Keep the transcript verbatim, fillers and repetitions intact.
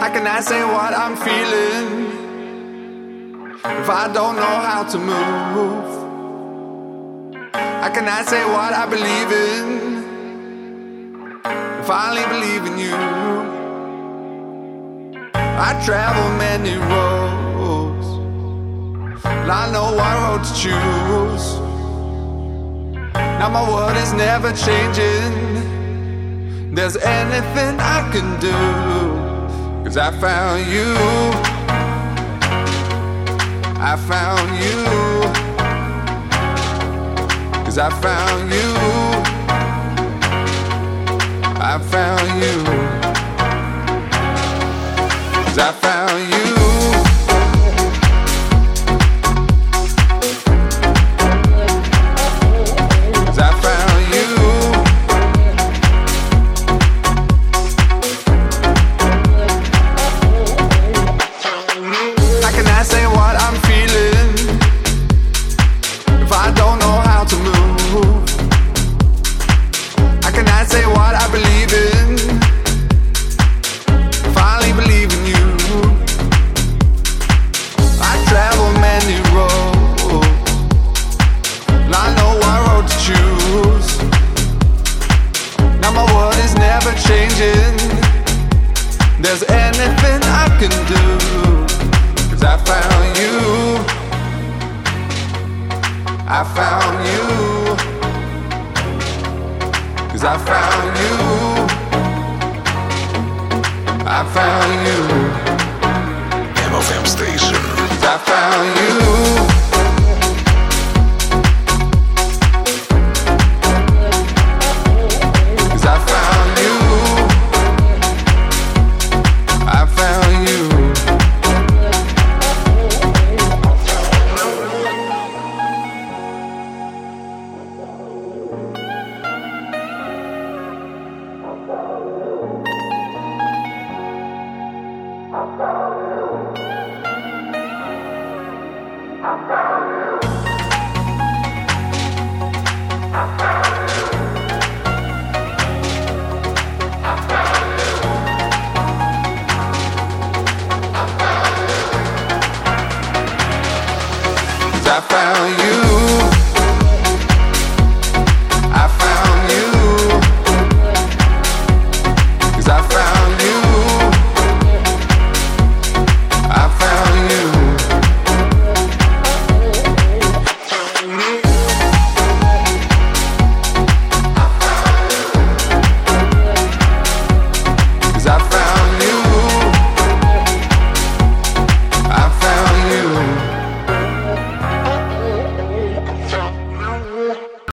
How can I say what I'm feeling if I don't know how to move? How can I say what I believe in if I only believe in you? I travel many roads, and I know what road to choose. Now my world is never changing. There's anything I can do, 'cause I found you. I found you. 'Cause I found you. I found you. 'Cause I found you. There's anything I can do, 'cause I found you. I found you. 'Cause I found you. I found you. M F M Station. 'Cause I found you.